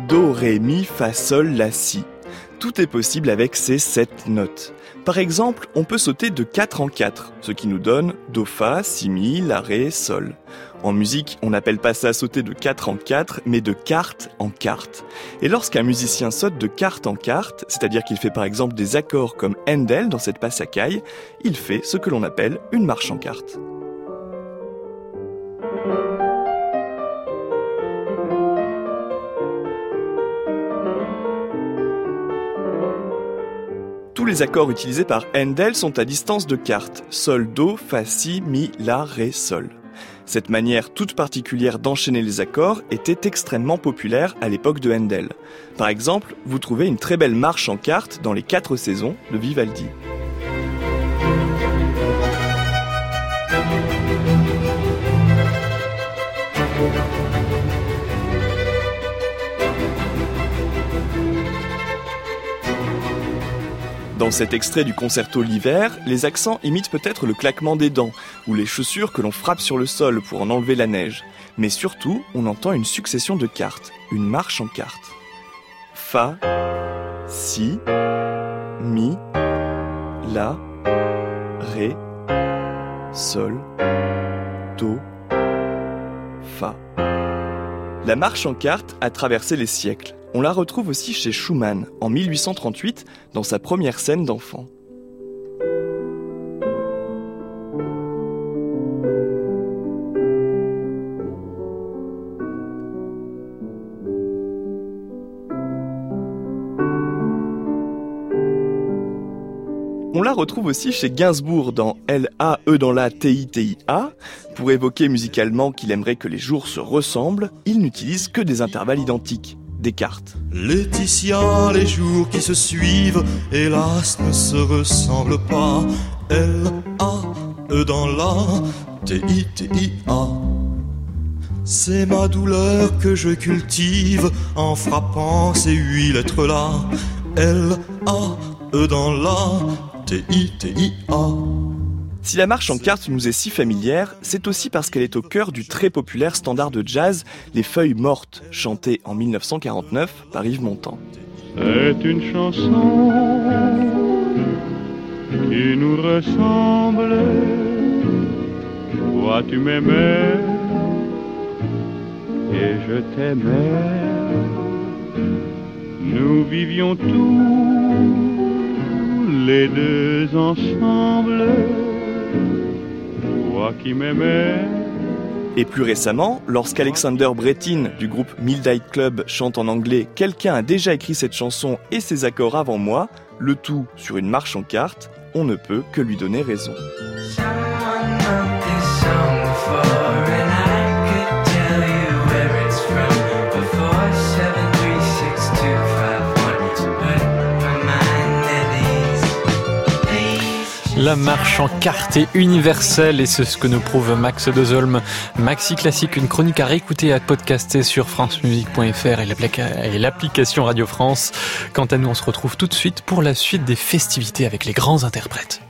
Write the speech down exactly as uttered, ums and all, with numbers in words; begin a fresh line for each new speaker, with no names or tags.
do, ré, mi, fa, sol, la, si. Tout est possible avec ces sept notes. Par exemple, on peut sauter de quatre en quatre, ce qui nous donne do, fa, si, mi, la, ré, sol. En musique, on n'appelle pas ça sauter de quatre en quatre, mais de quarte en quarte. Et lorsqu'un musicien saute de quarte en quarte, c'est-à-dire qu'il fait par exemple des accords comme Handel dans cette passacaille, il fait ce que l'on appelle une marche en quarte. Tous les accords utilisés par Handel sont à distance de quarte, sol, do, fa, si, mi, la, ré, sol. Cette manière toute particulière d'enchaîner les accords était extrêmement populaire à l'époque de Handel. Par exemple, vous trouvez une très belle marche en quarte dans les quatre saisons de Vivaldi. Dans cet extrait du concerto L'hiver, les accents imitent peut-être le claquement des dents ou les chaussures que l'on frappe sur le sol pour en enlever la neige. Mais surtout, on entend une succession de quartes, une marche en quarte. Fa, si, mi, la, ré, sol, do, fa. La marche en quarte a traversé les siècles. On la retrouve aussi chez Schumann, en mille huit cent trente-huit, dans sa première scène d'enfant. On la retrouve aussi chez Gainsbourg dans L A E dans la T I T I A. Pour évoquer musicalement qu'il aimerait que les jours se ressemblent, il n'utilise que des intervalles identiques. Descartes.
Laetitia, les jours qui se suivent, hélas, ne se ressemblent pas. L A E dans la T I T I A. C'est ma douleur que je cultive en frappant ces huit lettres-là. L A E dans la T I T I A.
Si la marche en quarte nous est si familière, c'est aussi parce qu'elle est au cœur du très populaire standard de jazz Les Feuilles mortes, chanté en mille neuf cent quarante-neuf par Yves Montand.
C'est une chanson qui nous ressemble. Toi tu m'aimais et je t'aimais. Nous vivions tous les deux ensemble. Toi qui m'aimais.
Et plus récemment, lorsqu'Alexander Brettin du groupe Midnight Club chante en anglais « Quelqu'un a déjà écrit cette chanson et ses accords avant moi », le tout sur une marche en quarte, on ne peut que lui donner raison.
La marche en quarte est universelle et c'est ce que nous prouve Max Dezolm. Maxi Classique, une chronique à réécouter et à podcaster sur francemusique point f r et l'application Radio France. Quant à nous, on se retrouve tout de suite pour la suite des festivités avec les grands interprètes.